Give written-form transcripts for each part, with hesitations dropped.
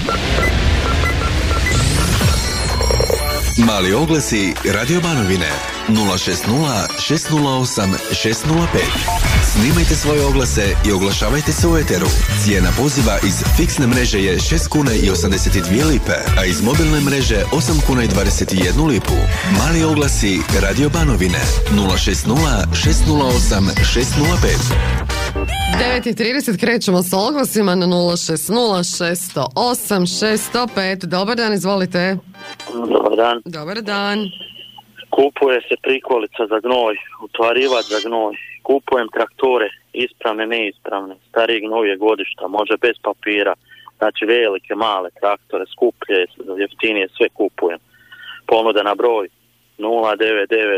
Mali oglasi Radio Banovine 060 608 605. Snimajte svoje oglase i oglašavajte se u eteru. Cijena poziva iz fiksne mreže je 6 kuna i 82 lipe, a iz mobilne mreže 8 kuna i 21 lipu. Mali oglasi Radio Banovine 060 608 605. 9:30 krećemo sa oglasima na 060 608 605. Dobar dan, izvolite. Dobar dan. Dobar dan. Kupuje se prikolica za gnoj, utvarivač za gnoj. Kupujem traktore, ispravne, neispravne, starije novije godišta, može bez papira. Znači velike, male traktore, skuplje, jeftinije, sve kupujem. Ponuda na broj 099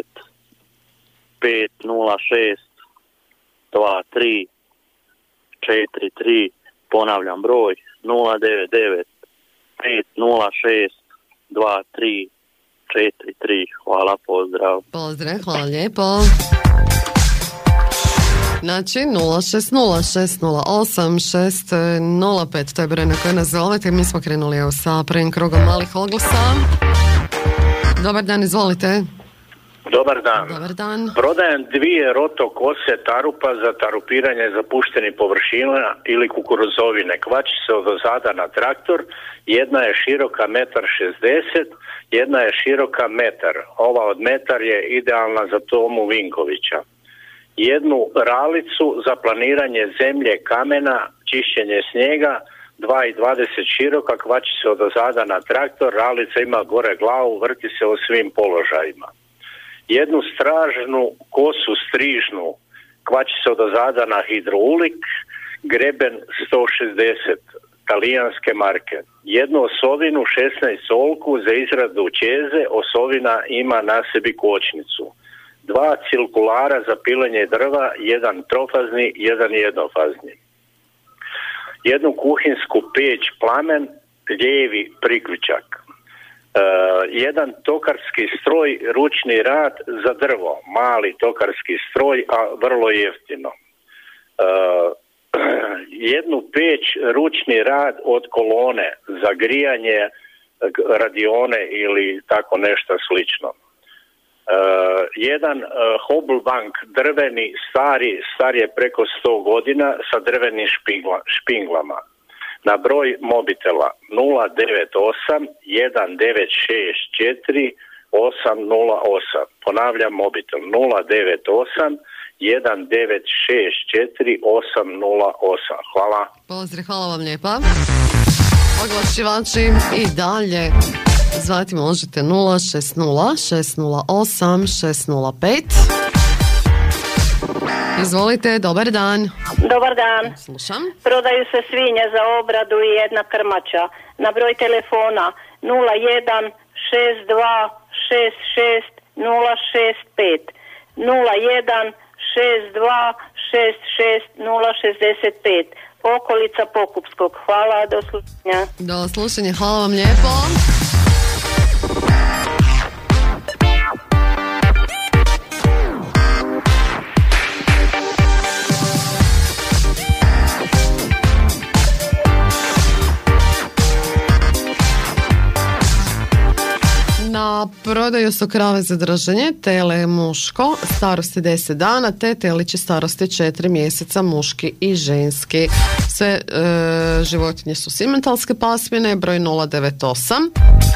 506 23 43, ponavljam broj 099 506 23 43. Hvala, pozdrav. Pozdrav, hvala lijepo. Znači 060-608-605, to je broj na koji nas zovete. Mi smo krenuli evo sa prvim krugom malih oglasa. Dobar dan, izvolite. Dobar dan. Dobar dan. Prodajem 2 roto kose tarupa za tarupiranje zapuštenih površina ili kukuruzovine. Kvači se odozada na traktor. Jedna je široka 1,60 m, jedna je široka 1 metar. Ova od metar je idealna za Tomu Vinkovića. Jednu ralicu za planiranje zemlje, kamena, čišćenje snijega, 2,20 široka, kvači se odozada na traktor. Ralica ima gore glavu, vrti se u svim položajima. Jednu stražnu kosu strižnu, kvači se odozada na hidroulik, greben 160, talijanske marke. Jednu osovinu 16 solku za izradu čeze, osovina ima na sebi kočnicu. 2 cirkulara za pilenje drva, jedan trofazni, jedan jednofazni. Jednu kuhinsku peć plamen, lijevi priključak. Jedan tokarski stroj, ručni rad za drvo, mali tokarski stroj, a vrlo jeftino. Jednu peć, ručni rad od kolone za grijanje radione ili tako nešto slično. Jedan Hobelbank drveni, star je preko 100 godina sa drvenim špinglama. Na broj mobitela 098 1964 808. Ponavljam mobitel 098 1964 808. Hvala. Pozdrav, hvala vam lijepa. Oglašivači i dalje zvati možete 060 608 605. Izvolite, dobar dan. Dobar dan. Slušam. Prodaju se svinje za obradu i jedna krmača. Na broj telefona 01 62 66 065 01 62 66 065. Okolica Pokupskog. Hvala, do slušanja. Do slušanja, hvala vam lijepo. Na prodaju su krave za držanje, tele muško, starosti 10 dana, te telići starosti 4 mjeseca, muški i ženski. Sve životinje su simentalske pasmine, broj 098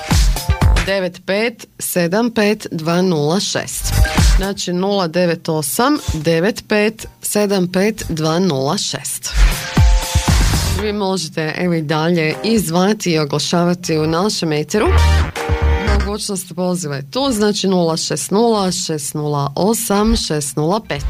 95 75 206. Znači 098 95 75 206. Vi možete evo i dalje izvati i oglašavati u našem eteru. Mogućnost poziva je tu, znači 060 608 605.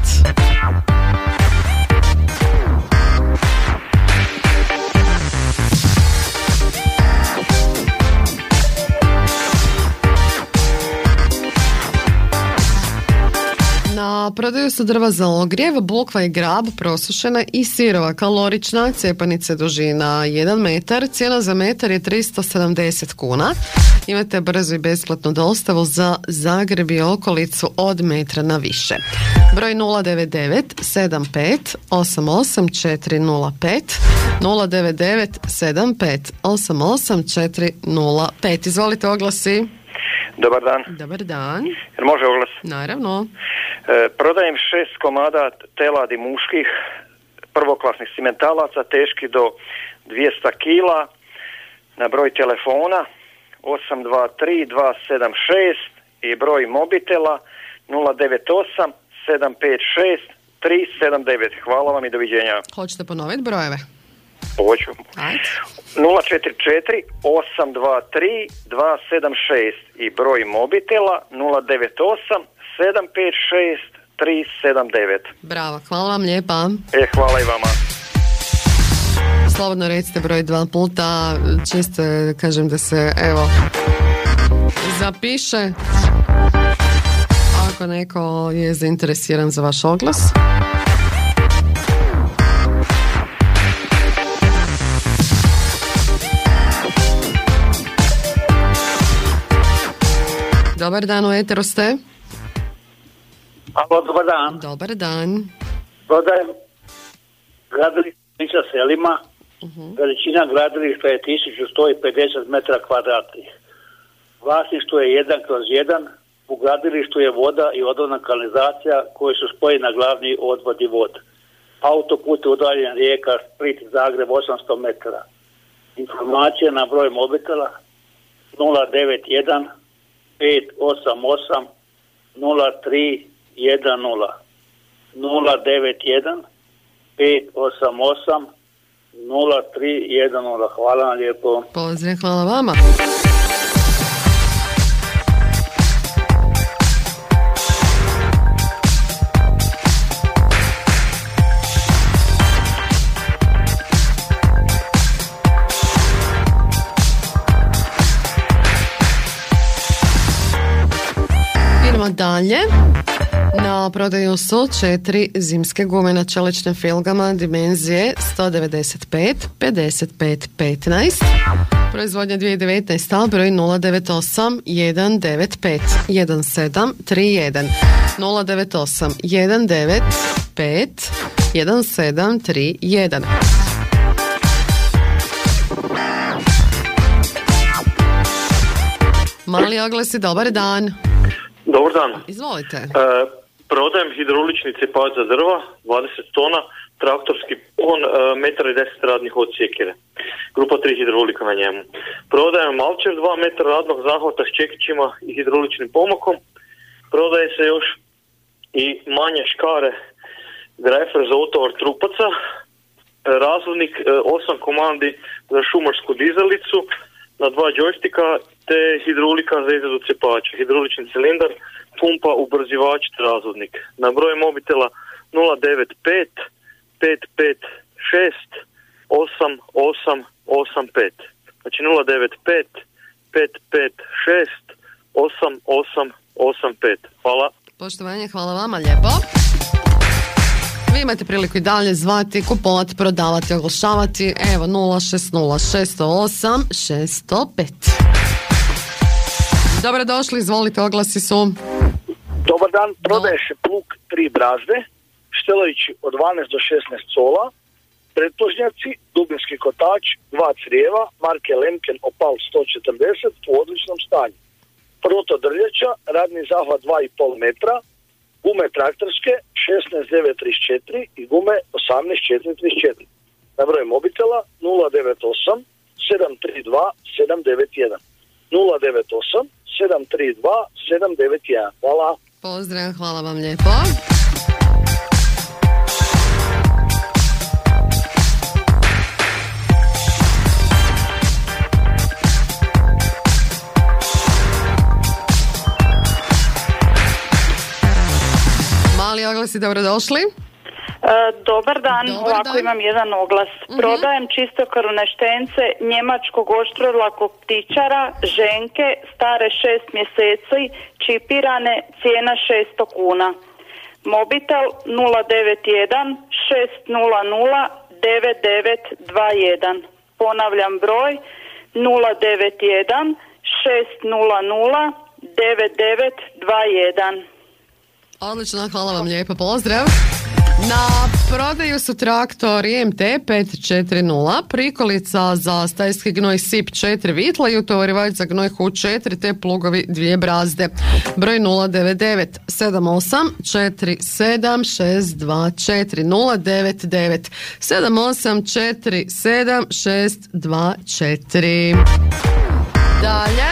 Na prodaju su drva za ogrjev, bukva i grab, prosušena i sirova, kalorična, cijepanice dužina 1 metar, cijena za metar je 370 kuna. Imate brzu i besplatnu dostavu za Zagreb i okolicu od metra na više. Broj 099 75 88 405 099 75 88 405. Izvolite oglasi. Dobar dan. Dobar dan. Jer može oglas? Naravno. Prodajem 6 komada teladi muških prvoklasnih simentalaca teški do 200 kila na broj telefona 823 276 i broj mobitela 098 756 379. Hvala vam i doviđenja. Hoćete ponoviti brojeve? Hoću. Ajde. 044 823 276 i broj mobitela 098 756 379. Bravo, hvala vam lijepa. Hvala i vama. Slobodno recite broj 2 puta, čisto kažem da se evo zapiše ako neko je zainteresiran za vaš oglas. Dobar dan, u eteru ste. Alo, dobar dan. Dobar dan. Prodajem gradilišta selima. Veličina gradilišta je 1150 metara kvadratnih. Vlasništvo je 1/1. U gradilištu je voda i odvodna kanalizacija koji su spojeni na glavni odvod i vod. Autoput je udaljen Rijeka, Split, Zagreb 800 metara. Informacije na broj mobitela 091 588 0310 091 588 0310. Hvala vam lijepo. Pozdrav, hvala vama. Idemo dalje. Na prodaju su 4 zimske gume na čeličnim filgama dimenzije 195 55 15. Proizvodnja 2019. Broj 098 195 1731 098 195 1731. Mali oglasi, dobar dan. Dobar dan. Izvolite. Prodajem hidraulični cepač za drva, 20 tona, traktorski pon, 1,10 m radnih od sjekire. Grupa 3 hidraulika na njemu. Prodajem malčer 2 metra radnog zahvata s čekićima i hidrauličnim pomakom. Prodaje se još i manje škare grajfer za utovar trupaca, razvodnik 8 komandi za šumarsku dizalicu na 2 džojstika te hidraulika za izradu cepača, hidraulični cilindar, pumpa, ubrzivač, razvodnik. Na broj mobitela 095 556 8885. Znači 095 556 8885. Hvala. Poštovanje, hvala vama, lijepo. Vi imate priliku i dalje zvati, kupovati, prodavati, oglašavati. Evo 060 608 605. Dobrodošli, izvolite, oglasi su. Dobar dan, prodaje se plug 3 brazde, štelajući od 12 do 16 sola, pretpožnjaci, dubinski kotač, 2 crijeva, marke Lemken Opal 140 u odličnom stanju. Proto drljača, radni zahvat 2,5 metra, gume traktorske 16934 i gume 18434. Na broj mobitela 098 732 791. 098 732 791. Hvala. Pozdrav, hvala vam lijepo. Mali oglasi, dobrodošli. Dobar dan, ovako imam jedan oglas. Prodajem čistokrvne štence njemačkog oštrolakog ptičara, ženke, stare 6 mjeseci, čipirane, cijena 600 kuna. Mobitel 091 600 9921. Ponavljam broj 091 600 9921. Odlično, hvala vam lijepo, pozdrav. Na prodaju su traktor IMT 540, prikolica za stajski gnoj SIP 4 vitla i utovarivač za gnoj HU 4 te plugovi 2 brazde. Broj 099 78 47 624 099 78 47 624. Dalje.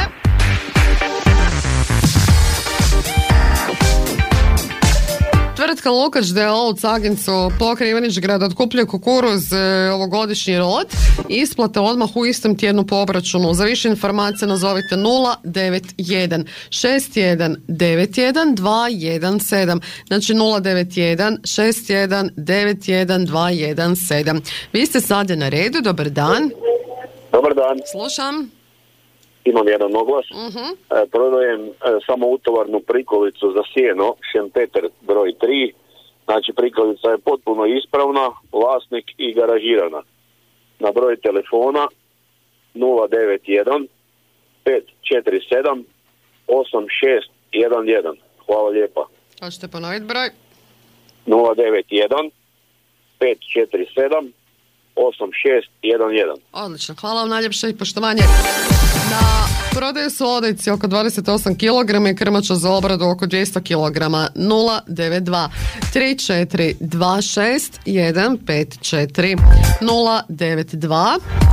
Tvrtka Lukač d.o.o. u Cagincu pokraj Ivanić-Grad otkupljuje kukuruz ovogodišnji rod i isplate odmah u istom tjednu po obračunu. Za više informacije nazovite 091 61 91 217. Znači 091 61 91 217. Vi ste sada na redu, dobar dan. Dobar dan. Slušam. Imam jedan oglas. Prodajem samo utovarnu prikolicu za sjeno, Šempeter broj 3. Znači prikolica je potpuno ispravna, vlasnik i garažirana. Na broj telefona 091 547 8611. Hvala lijepa. Hoćete ponoviti broj? 091 547 8611. Odlično, hvala vam najljepše i poštovanje. Na prodaju su odojci oko 28 kg i krmača za obradu oko 200 kg. 092 34 26 154 092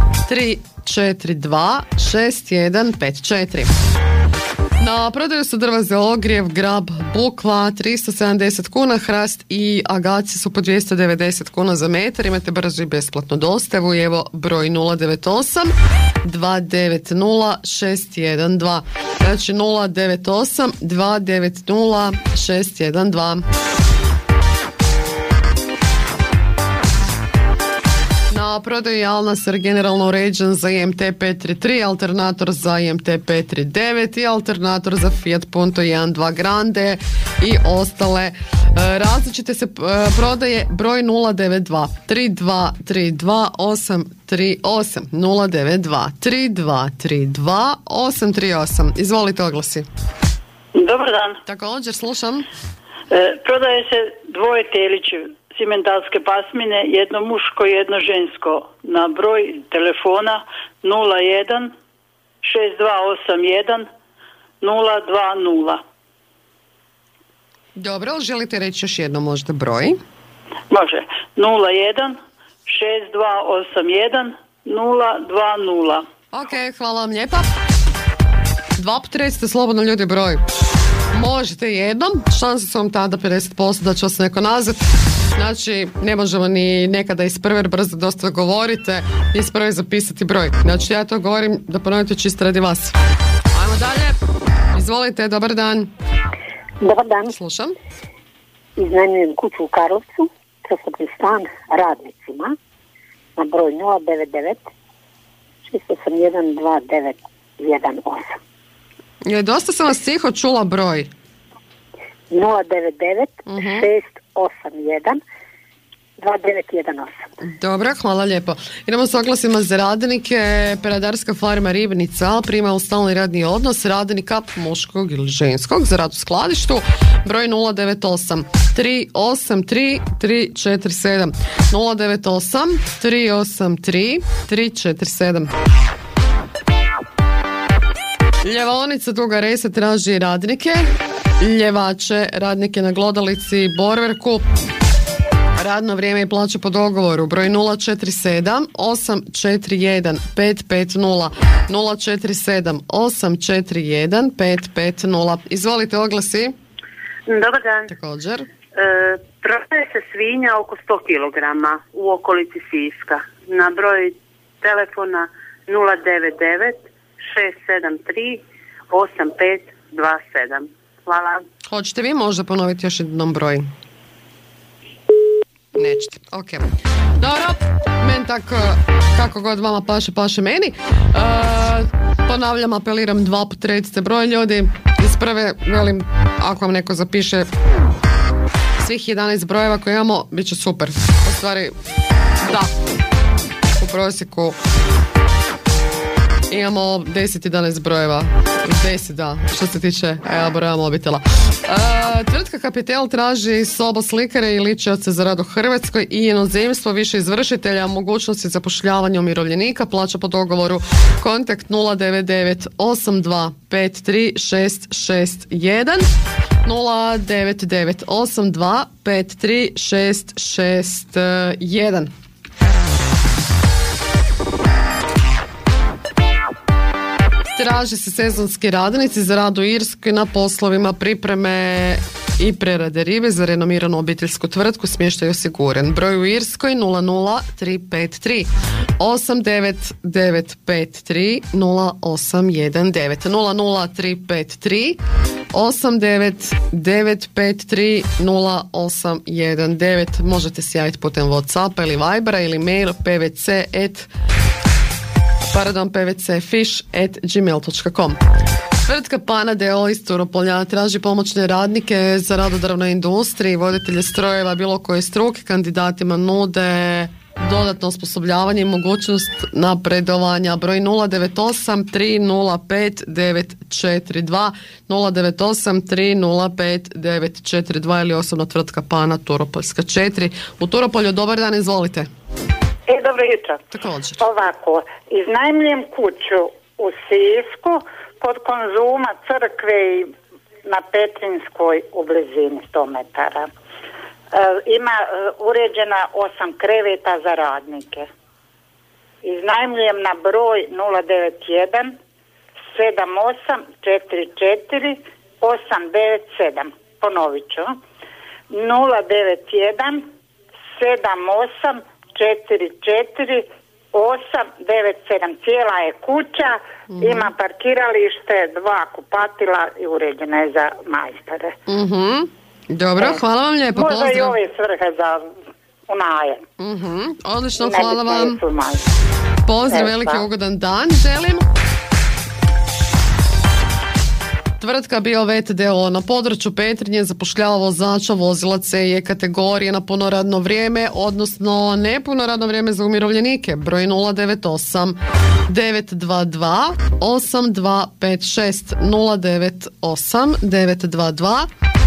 342 6154. Na prodaju su drva za ogrjev, grab, bukva 370 kuna, hrast i agaci su po 290 kuna za metar. Imate brzu i besplatnu dostavu i evo broj 098 290 612. Znači 098 290 612. Na prodaju je Alnasar generalno uređen za IMT 533, alternator za IMT 539 i alternator za Fiat Punto 1.2 Grande i ostale različite se prodaje broj 092 3232 838 092 3232 838. Izvolite oglasi. Dobar dan. Također slušam. Prodaje se dvoje telići simentalske pasmine, jedno muško i jedno žensko, na broj telefona 01 6281 020. Dobro, želite reći još jedno možda broj? Može. 01 6281 020. Ok, hvala vam lijepa. 2 puta recite slobodno ljudi broj. Možete jednom, šanse su vam tada 50% da će vas neko nazvat. Znači, ne možemo ni nekada iz prve brzo dosta govorite, iz prve zapisati broj. Znači, ja to govorim da ponovite čisto radi vas. Ajmo dalje. Izvolite, dobar dan. Dobar dan. Slušam. Iznajmljujem kuću u Karlovcu, prostorni stan radnicima na broj 099 681 2918. Dosta sam vas tiho čula broj. 099 681 2918. Dobro, hvala lijepo. Idemo s oglasima za radnike. Peradarska farma Ribnica prima u stalni radni odnos radnika muškog ili ženskog za rad u skladištu. Broj 098 383 347 098 383 347. Ljevaonica Duga Resa traži radnike, ljevače, radnike na glodalici Borverku. Radno vrijeme i plaća po dogovoru. Broj 047 841 550 047 841 550. Izvolite oglasi. Dobar dan. Također. Prodaje se svinja oko 100 kg u okolici Siska. Na broj telefona 099 673 8527. Hvala. Hoćete vi možda ponoviti još jednom broj? Nećete, ok. Dobro, meni tako, kako god vama paše meni. Ponavljam, apeliram 2 puta recite broj ljudi. Iz prve, velim, ako vam neko zapiše svih 11 brojeva koje imamo, bit će super. U stvari, da, u prosjeku Imamo 10-11 brojeva. 10, da, što se tiče broja mobitela. Tvrtka Kapitel traži sobo slikare i ličioce za rad u Hrvatskoj i inozemstvo, više izvršitelja, mogućnosti zapošljavanja umirovljenika, plaća po dogovoru. Kontakt 099 82 53661 099 82 53661. Traže se sezonski radnici za rad u Irskoj na poslovima pripreme i prerade ribe za renomiranu obiteljsku tvrtku, smještaj osiguran. Broj u Irskoj 00353 89953 0819 00353 89953 0819. Možete se javiti putem Whatsappa ili Vibera ili mail pvcfish@gmail.com. Tvrtka Pana d.o. iz Turopolja traži pomoćne radnike za rad u drvnoj industriji, voditelje strojeva bilo koje struke, kandidatima nude dodatno osposobljavanje i mogućnost napredovanja. Broj 098 305 942 098 305 942 ili osobno tvrtka Pana Turopoljska 4 u Turopolju. Dobar dan, izvolite. Dobro jutro. Također. Ovako, iznajmljujem kuću u Sisku kod Konzuma, crkve i na Petrinskoj u blizini 100 metara. Ima uređena 8 kreveta za radnike. Iznajmljujem na broj 091 78 44 897. Ponovit ću. 091 78 44 897. Cijela je kuća, ima parkiralište, 2 kupatila i uređena je za majstore. Dobro, hvala vam lijepo. Možda pozdrav. i ove svrhe za unajem. Odlično, hvala vam. Pozdrav, veliki ugodan dan želim. Tvrtka Biovet d.o. na području Petrinje zapošljava vozača vozila C i E kategorije na puno radno vrijeme, odnosno nepuno radno vrijeme za umirovljenike. Broj 098 922 8256 098 922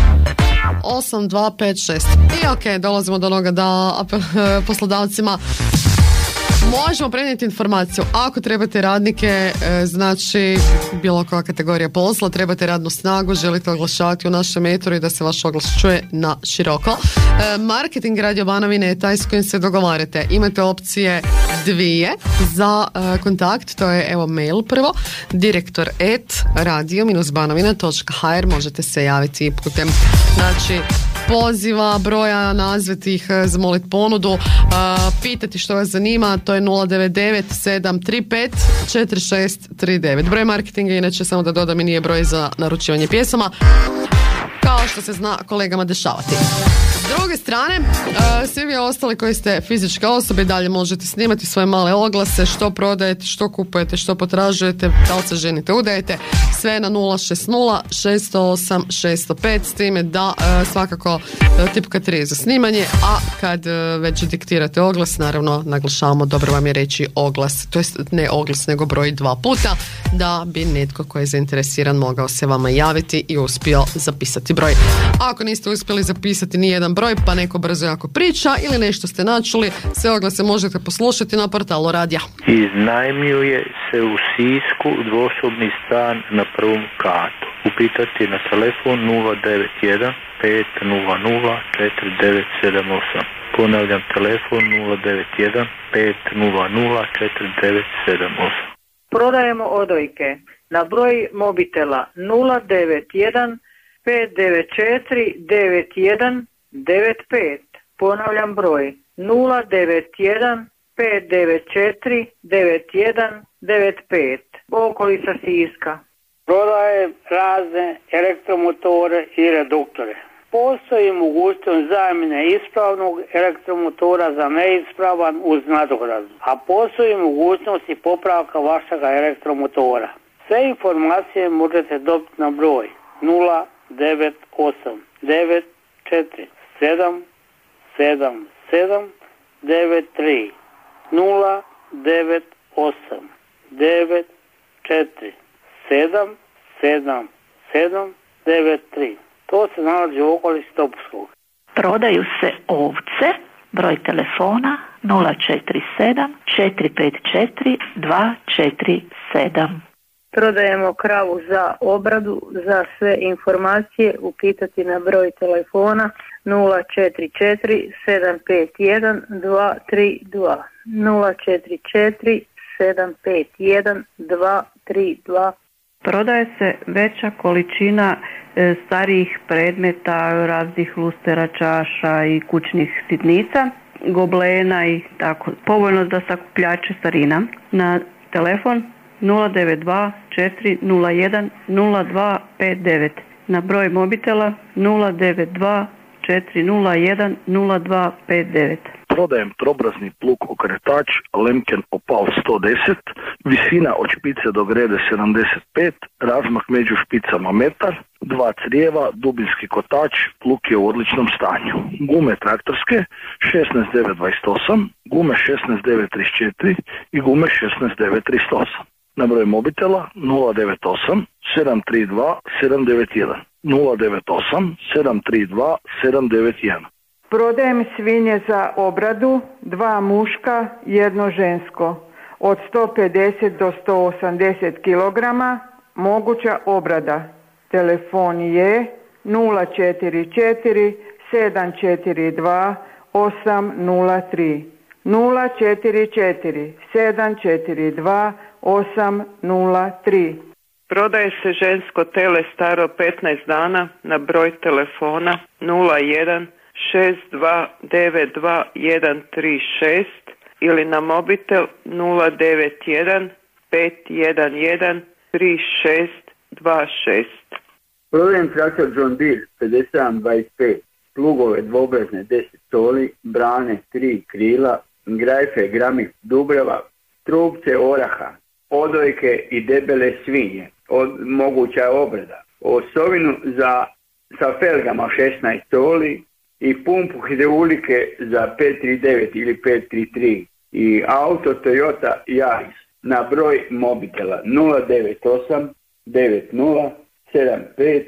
8256. I ok, dolazimo do onoga da poslodavcima možemo prenijeti informaciju. Ako trebate radnike, znači bilo koja kategorija posla, trebate radnu snagu, želite oglašavati u našem eteru i da se vaš oglas čuje na široko. Marketing Radio Banovine je taj s kojim se dogovarate. Imate opcije dvije za kontakt, to je evo mail prvo, direktor@radio-banovina.hr, možete se javiti i putem znači poziva, broja, nazvati ih, zamoliti ponudu, pitati što vas zanima, to je 099 735 4639. Broj marketinga, inače samo da dodam, i nije broj za naručivanje pjesama, kao što se zna kolegama dešavati. S druge strane, svi vi ostali koji ste fizičke osobe dalje možete snimati svoje male oglase, što prodajete, što kupujete, što potražujete, da li se ženite, udajete, sve na 060 608 605, s time da svakako tipka 3 za snimanje, a kad već diktirate oglas, naravno naglašavamo, dobro vam je reći oglas, to jest ne oglas nego broj 2 puta, da bi netko koji je zainteresiran mogao se vama javiti i uspio zapisati broj. Ako niste uspjeli zapisati ni jedan broj, pa neko brzo jako priča ili nešto ste načuli, sve oglase možete poslušati na portalu radija. Iznajmljuje se u Sisku dvosobni stan na prvom katu. Upitati na telefon 091 500 4978. Ponavljam, telefon 091 500 4978. Prodajemo odojke na broj mobitela 091 594 9195. Ponavljam broj 091 594 9195. Okolica Siska. Prodaje razne elektromotore i reduktore. Postoji mogućnost zamjene ispravnog elektromotora za neispravan uz nadogradu, a postoji mogućnost i popravka vašega elektromotora. Sve informacije možete dobiti na broj 098 947 77 93 098 947 4777793. To se nalazi u okolici Topuskog. Prodaju se ovce, broj telefona 047 454 247. Prodajemo kravu za obradu. Za sve informacije upitati na broj telefona 044 751 232. 044 751 232. Prodaje se veća količina starijih predmeta, raznih lustera, čaša i kućnih sitnica, goblena i tako. Povoljno za sakupljače starina. Na telefon 092 401 0259. Na broj mobitela 092 401 0259. Prodajem trobrazni plug okretač Lemken Opal 110, visina od špice do grede 75, razmak među špicama metar, 2 crijeva, dubinski kotač, plug je u odličnom stanju. Gume traktorske 16928, gume 16934 i gume 16938. Na broj mobitela 098 732 791. 098 732 791. Prodajem svinje za obradu, 2 muška, 1 žensko. Od 150 do 180 kg, moguća obrada. Telefon je 044 742 803. 044 742 803. Prodaje se žensko tele staro 15 dana na broj telefona 01 6292 ili na mobitel 091 511 3626. Prodajem traktor John Deere 5725, plugove dvobrazne 10 soli, brane 3 krila, grajfe Gramif Dubrava, trupce oraha, odojke i debele svinje, moguća obrada, osovinu sa felgama 16 soli i pumpu hidraulike za 539 ili 533 i auto Toyota Yaris na broj mobitela 098 90 75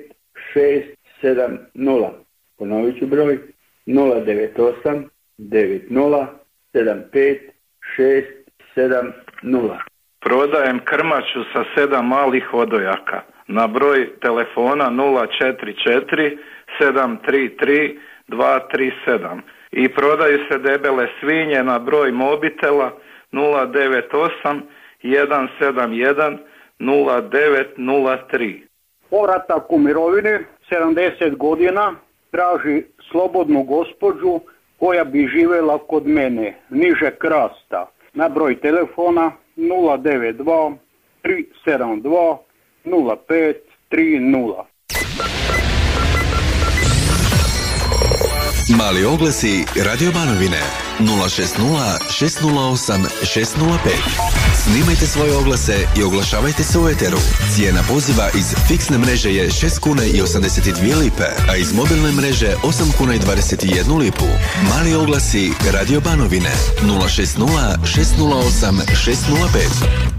670. Ponovit ću broj 098 90 75 670. Prodajem krmaču sa 7 malih odojaka na broj telefona 044 733 237 i prodaju se debele svinje na broj mobitela 098 171 0903. Povratak u mirovine, 70 godina, traži slobodnu gospođu koja bi živjela kod mene, niže Krasta. Na broj telefona 092 372 0530. Mali oglasi Radio Banovine 060 608 605. Snimajte svoje oglase i oglašavajte se u eteru. Cijena poziva iz fiksne mreže je 6 kuna i 82 lipe, a iz mobilne mreže 8 kuna i 21 lipu. Mali oglasi Radio Banovine 060 608 605.